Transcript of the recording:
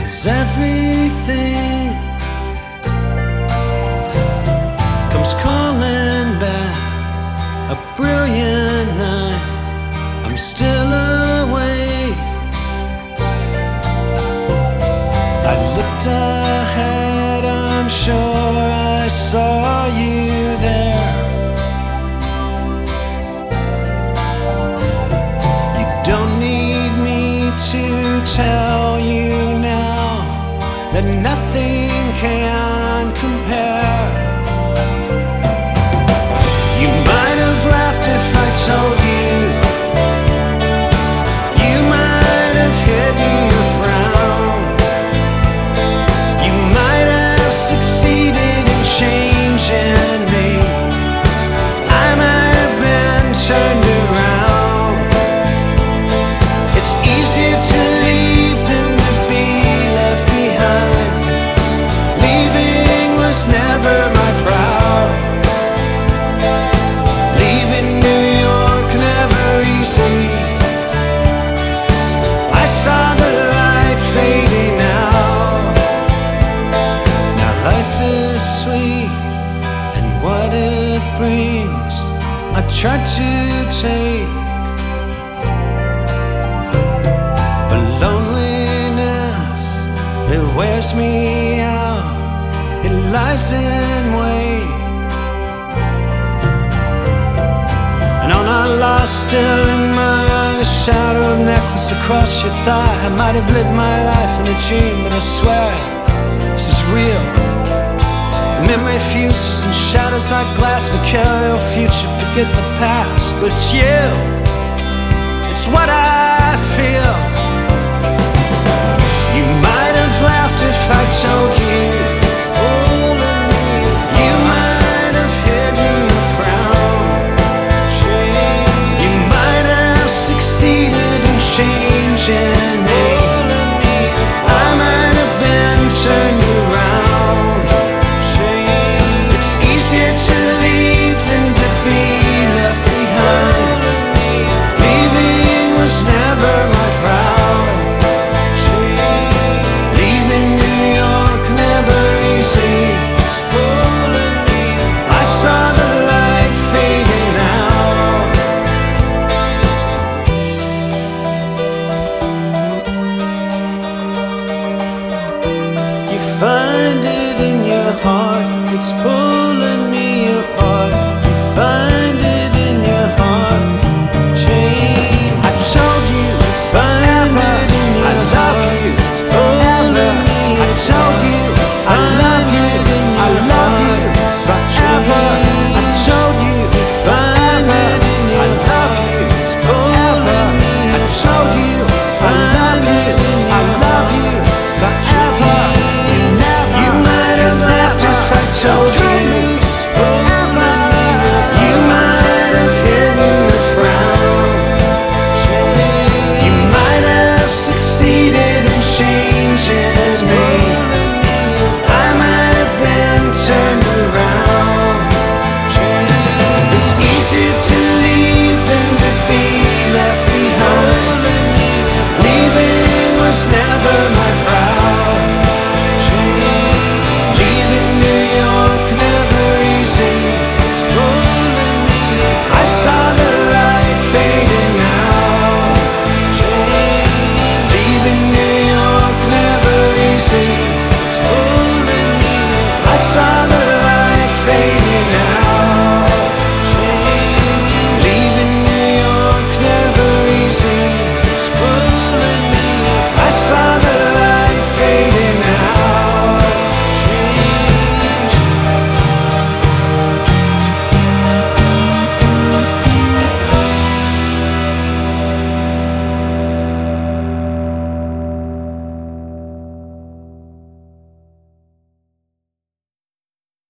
'Cause everything comes calling back. A brilliant night, I'm still awake. I looked ahead, I'm sure I saw you there. You don't need me to tell you now that nothing can compare. You might have laughed if I told you. You might have hidden a frown. You might have succeeded in changing me. I might have been turned around. It's easier to leave than to be left behind. Leaving was never my proud. Leaving New York never easy. I saw the light fading out. Now life is sweet, and what it brings I try to take. But loneliness, it wears me out. It lies in wait. And on our lost, still in my eye, the shadow of necklace across your thigh. I might have lived my life in a dream, but I swear this is real. The memory fuses and shatters like glass. We carry our future, forget the past. But it's you, it's what I feel. You might have laughed if I told you it's pulling me. You might have hidden a frown. You might have succeeded in changing me. I might have been turned around. It's easier to leave than to be left behind. Leaving was never my proud. Leaving New York never easy. I saw the light fading out. You find it in your heart, it's pulling